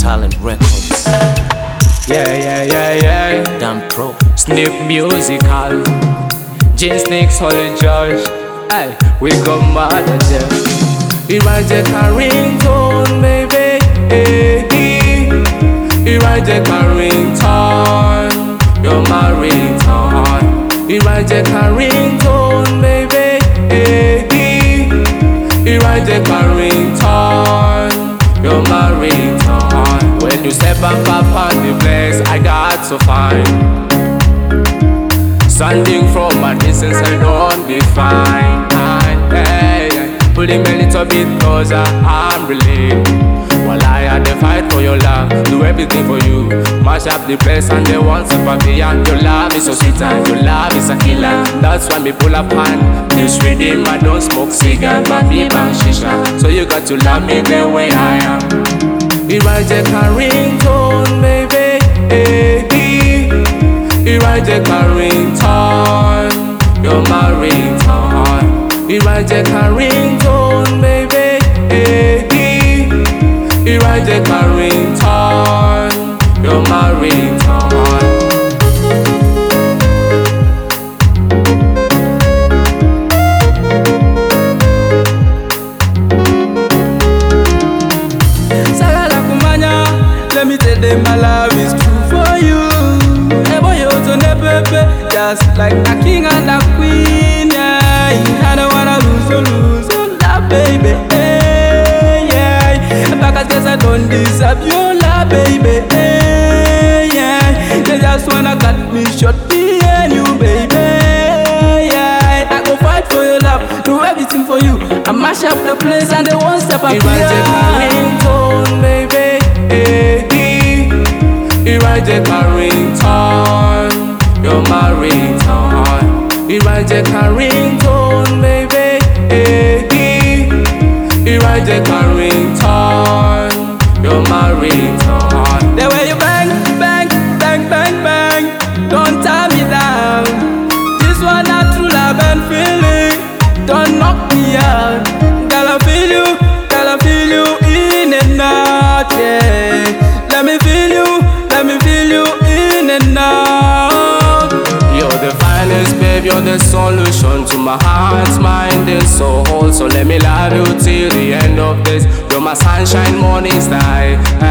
Talent Records. Yeah. Damn Pro. Snip Musical. J-Snake Solid George. Hey, we go mad at them. Elijah Carrington, baby. Hey, Elijah Carrington. You're my ringtone. Elijah Carrington, baby. Hey, Elijah Carrington. You're my ringtone. When you step up on the place, I got to find standing from a distance, I don't define. Hey, pulling me a little bit closer, I'm relieved. While I had to fight for your love, do everything for you. Mash up the place and they want sympathy. And your love is so sweet and your love is a killer. That's why me pull up on this rhythm. I don't smoke cigar, but me bang shisha. So you got to love me the way I am. Elijah Carrington, baby. Hey, Elijah Carrington, you're my ringtone. Elijah Carrington, baby. Hey, Elijah Carrington, you're my ringtone. Sagala kumanya, let me tell them my love is true for you. Just like a king and a queen, yeah. I don't wanna lose your love, baby, yeah. Because guess I don't deserve your love, baby, yeah. They just wanna cut me short, me and you, baby, yeah. I go fight for your love, do everything for you. I mash up the place and they won't step up here. Elijah Carrington, baby, Elijah Carrington, you're my ringtone. Elijah Carrington, baby. Elijah Carrington, you're my ringtone. The way you bang, bang, bang, bang, bang, don't tie me down. This one not true love and feeling. Don't knock me out. Girl, I feel you in and out, yeah. Let me feel you in and out. You're the finest, babe, you're the solution to my heart, mind, and soul. So let me love you till the end of this. You're my sunshine, morning star.